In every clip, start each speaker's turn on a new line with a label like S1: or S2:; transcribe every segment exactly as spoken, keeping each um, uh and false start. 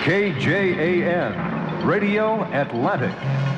S1: K J A N, Radio Atlantic.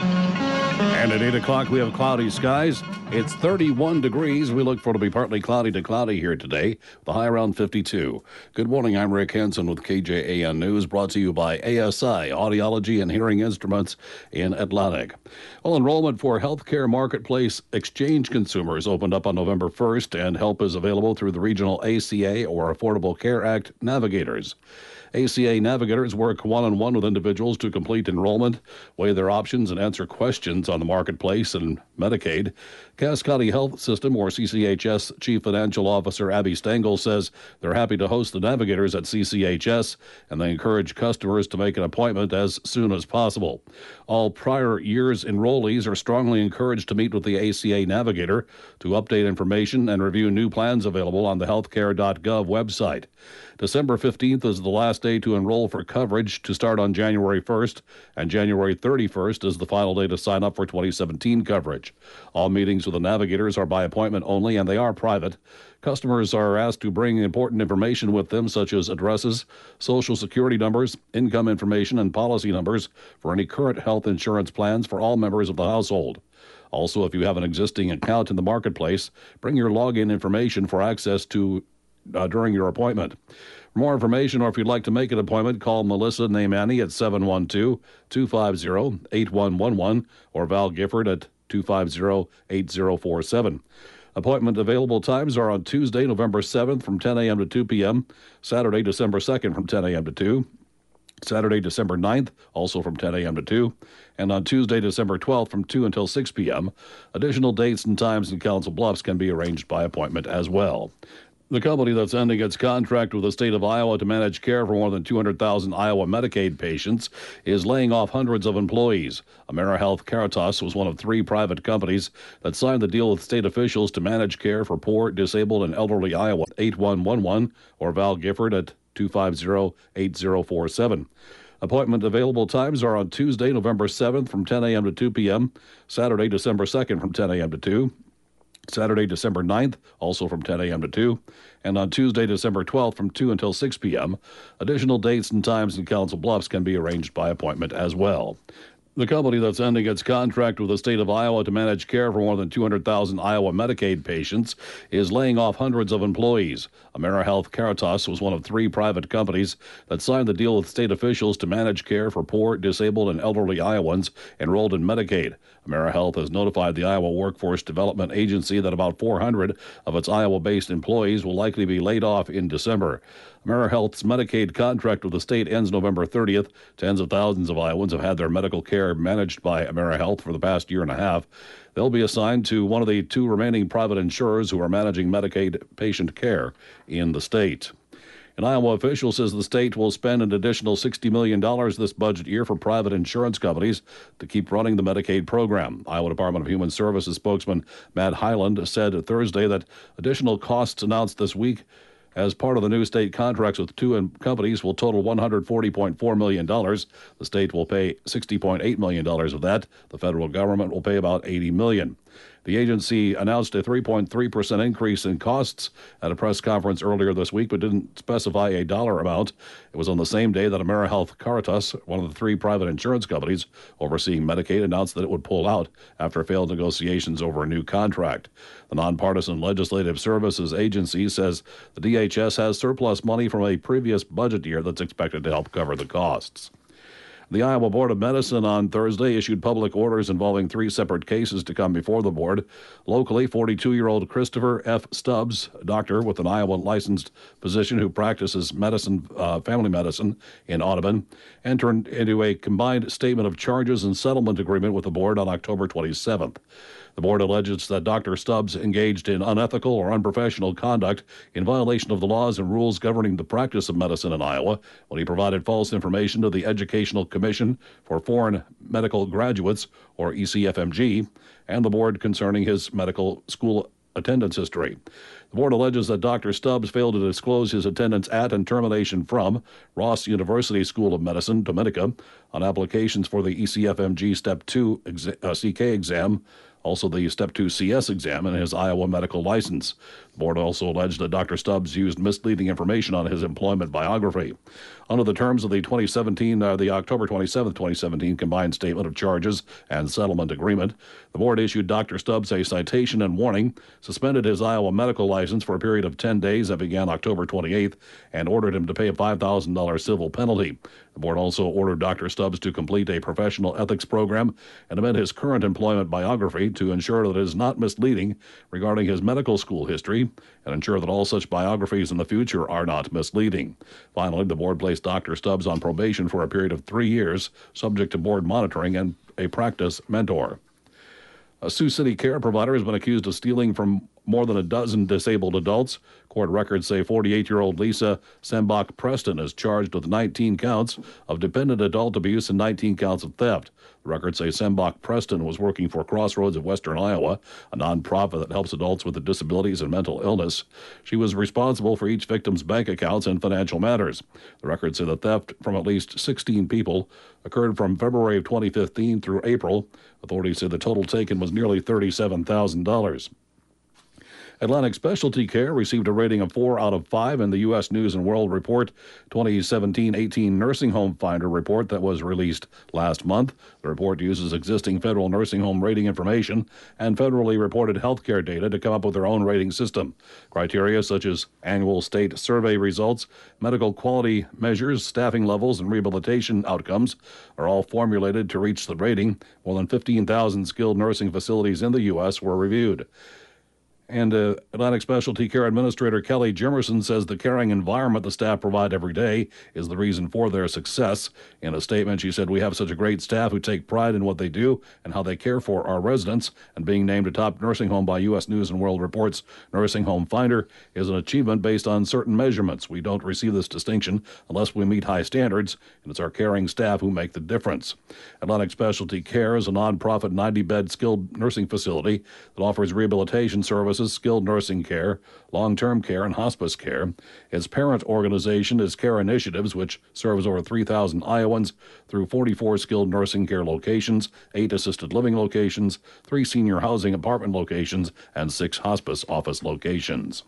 S2: And at eight o'clock, we have cloudy skies. It's thirty-one degrees. We look for it to be partly cloudy to cloudy here today, the high around fifty-two. Good morning. I'm Rick Hansen with K J A N News, brought to you by A S I, Audiology and Hearing Instruments in Atlantic. Well, enrollment for Healthcare Marketplace Exchange consumers opened up on November first, and help is available through the regional A C A or Affordable Care Act navigators. A C A navigators work one-on-one with individuals to complete enrollment, weigh their options, and answer questions on the marketplace and Medicaid. Cass County Health System, or C C H S, Chief Financial Officer Abby Stengel says they're happy to host the navigators at C C H S, and they encourage customers to make an appointment as soon as possible. All prior year's enrollees are strongly encouraged to meet with the A C A navigator to update information and review new plans available on the healthcare dot gov website. December fifteenth is the last day to enroll for coverage, to start on January first, and January thirty-first is the final day to sign up for twenty seventeen coverage. All meetings with the navigators are by appointment only, and they are private. Customers are asked to bring important information with them, such as addresses, social security numbers, income information, and policy numbers for any current health insurance plans for all members of the household. Also, if you have an existing account in the marketplace, bring your login information for access to uh, during your appointment. For more information, or if you'd like to make an appointment, call Melissa Naimani at seven one two, two five zero, eight one one one or Val Gifford at two five zero, eight zero four seven. Appointment available times are on Tuesday, November seventh from ten a.m. to two p.m., Saturday, December second from ten a.m. to two, Saturday, December ninth, also from ten a.m. to two, and on Tuesday, December twelfth from two until six p.m. Additional dates and times in Council Bluffs can be arranged by appointment as well. The company that's ending its contract with the state of Iowa to manage care for more than two hundred thousand Iowa Medicaid patients is laying off hundreds of employees. AmeriHealth Caritas was one of three private companies that signed the deal with state officials to manage care for poor, disabled, and elderly Iowa. eight one one one or Val Gifford at two five zero, eight zero four seven. Appointment available times are on Tuesday, November seventh from ten a.m. to two p.m., Saturday, December second from ten a.m. to two, Saturday, December ninth, also from ten a.m. to two, and on Tuesday, December twelfth from two until six p.m. Additional dates and times in Council Bluffs can be arranged by appointment as well. The company that's ending its contract with the state of Iowa to manage care for more than two hundred thousand Iowa Medicaid patients is laying off hundreds of employees. AmeriHealth Caritas was one of three private companies that signed the deal with state officials to manage care for poor, disabled, and elderly Iowans enrolled in Medicaid. AmeriHealth has notified the Iowa Workforce Development Agency that about four hundred of its Iowa-based employees will likely be laid off in December. AmeriHealth's Medicaid contract with the state ends November thirtieth. Tens of thousands of Iowans have had their medical care managed by AmeriHealth for the past year and a half. They'll be assigned to one of the two remaining private insurers who are managing Medicaid patient care in the state. An Iowa official says the state will spend an additional sixty million dollars this budget year for private insurance companies to keep running the Medicaid program. Iowa Department of Human Services spokesman Matt Hyland said Thursday that additional costs announced this week as part of the new state contracts with two companies will total one hundred forty point four million dollars. The state will pay sixty point eight million dollars of that. The federal government will pay about eighty million dollars. The agency announced a three point three percent increase in costs at a press conference earlier this week, but didn't specify a dollar amount. It was on the same day that AmeriHealth Caritas, one of the three private insurance companies overseeing Medicaid, announced that it would pull out after failed negotiations over a new contract. The Nonpartisan Legislative Services Agency says the D H S has surplus money from a previous budget year that's expected to help cover the costs. The Iowa Board of Medicine on Thursday issued public orders involving three separate cases to come before the board. Locally, forty-two-year-old Christopher F. Stubbs, a doctor with an Iowa licensed physician who practices medicine, uh, family medicine in Audubon, entered into a combined statement of charges and settlement agreement with the board on October twenty-seventh. The board alleges that Doctor Stubbs engaged in unethical or unprofessional conduct in violation of the laws and rules governing the practice of medicine in Iowa when he provided false information to the Educational Commission for Foreign Medical Graduates, or E C F M G, and the board concerning his medical school attendance history. The board alleges that Doctor Stubbs failed to disclose his attendance at and termination from Ross University School of Medicine, Dominica, on applications for the E C F M G Step two exa- uh, C K exam, also the Step two C S exam, and his Iowa medical license. The board also alleged that Doctor Stubbs used misleading information on his employment biography. Under the terms of the twenty seventeen, uh, the October twenty-seventh, twenty seventeen combined statement of charges and settlement agreement, the board issued Doctor Stubbs a citation and warning, suspended his Iowa medical license for a period of ten days that began October twenty-eighth, and ordered him to pay a five thousand dollars civil penalty. The board also ordered Doctor Stubbs to complete a professional ethics program and amend his current employment biography to ensure that it is not misleading regarding his medical school history and ensure that all such biographies in the future are not misleading. Finally, the board placed Doctor Stubbs on probation for a period of three years, subject to board monitoring and a practice mentor. A Sioux City care provider has been accused of stealing from more than a dozen disabled adults. Court records say forty-eight-year-old Lisa Sembach Preston is charged with nineteen counts of dependent adult abuse and nineteen counts of theft. The records say Sembach Preston was working for Crossroads of Western Iowa, a nonprofit that helps adults with disabilities and mental illness. She was responsible for each victim's bank accounts and financial matters. The records say the theft from at least sixteen people occurred from February of twenty fifteen through April. Authorities say the total taken was nearly thirty-seven thousand dollars. Atlantic Specialty Care received a rating of four out of five in the U S News and World Report twenty seventeen eighteen Nursing Home Finder report that was released last month. The report uses existing federal nursing home rating information and federally reported healthcare data to come up with their own rating system. Criteria such as annual state survey results, medical quality measures, staffing levels, and rehabilitation outcomes are all formulated to reach the rating. More than fifteen thousand skilled nursing facilities in the U S were reviewed. And uh, Atlantic Specialty Care Administrator Kelly Jimerson says the caring environment the staff provide every day is the reason for their success. In a statement, she said, "We have such a great staff who take pride in what they do and how they care for our residents, and being named a top nursing home by U S News and World Report's Nursing Home Finder is an achievement based on certain measurements. We don't receive this distinction unless we meet high standards, and it's our caring staff who make the difference." Atlantic Specialty Care is a nonprofit ninety-bed skilled nursing facility that offers rehabilitation services, skilled nursing care, long-term care, and hospice care. Its parent organization is Care Initiatives, which serves over three thousand Iowans through forty-four skilled nursing care locations, eight assisted living locations, three senior housing apartment locations, and six hospice office locations.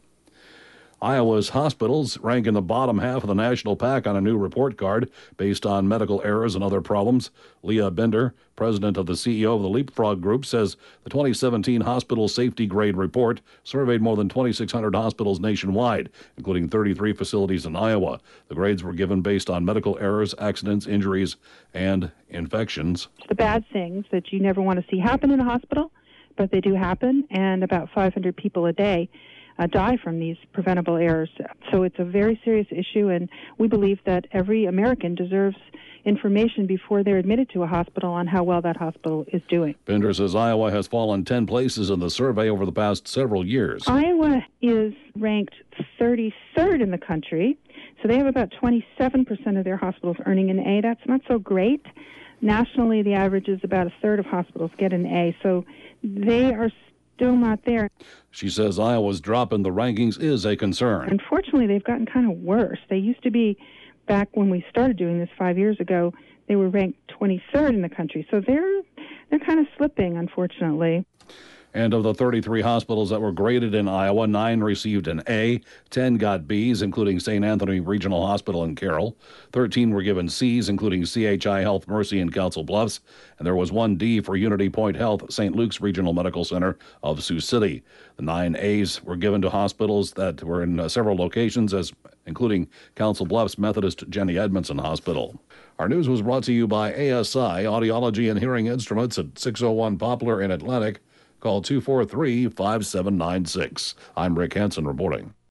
S2: Iowa's hospitals rank in the bottom half of the national pack on a new report card based on medical errors and other problems. Leah Bender, president of the C E O of the Leapfrog Group, says the twenty seventeen Hospital Safety Grade Report surveyed more than twenty-six hundred hospitals nationwide, including thirty-three facilities in Iowa. The grades were given based on medical errors, accidents, injuries, and infections.
S3: The bad things that you never want to see happen in a hospital, but they do happen, and about five hundred people a day Uh, die from these preventable errors. So it's a very serious issue, and we believe that every American deserves information before they're admitted to a hospital on how well that hospital is doing.
S2: Bender says Iowa has fallen ten places in the survey over the past several years.
S3: Iowa is ranked thirty-third in the country, so they have about twenty-seven percent of their hospitals earning an A. That's not so great. Nationally, the average is about a third of hospitals get an A, so they are still not there.
S2: She says Iowa's drop in the rankings is a concern.
S3: Unfortunately, they've gotten kind of worse. They used to be, back when we started doing this five years ago, they were ranked twenty-third in the country. So they're they're kind of slipping, unfortunately.
S2: And of the thirty-three hospitals that were graded in Iowa, nine received an A, ten got Bs, including Saint Anthony Regional Hospital in Carroll. thirteen were given Cs, including C H I Health Mercy in Council Bluffs. And there was one D for Unity Point Health, Saint Luke's Regional Medical Center of Sioux City. The nine As were given to hospitals that were in uh, several locations, as including Council Bluffs Methodist Jenny Edmondson Hospital. Our news was brought to you by A S I Audiology and Hearing Instruments at six oh one Poplar in Atlantic. Call two four three, five seven nine six. I'm Rick Hansen reporting.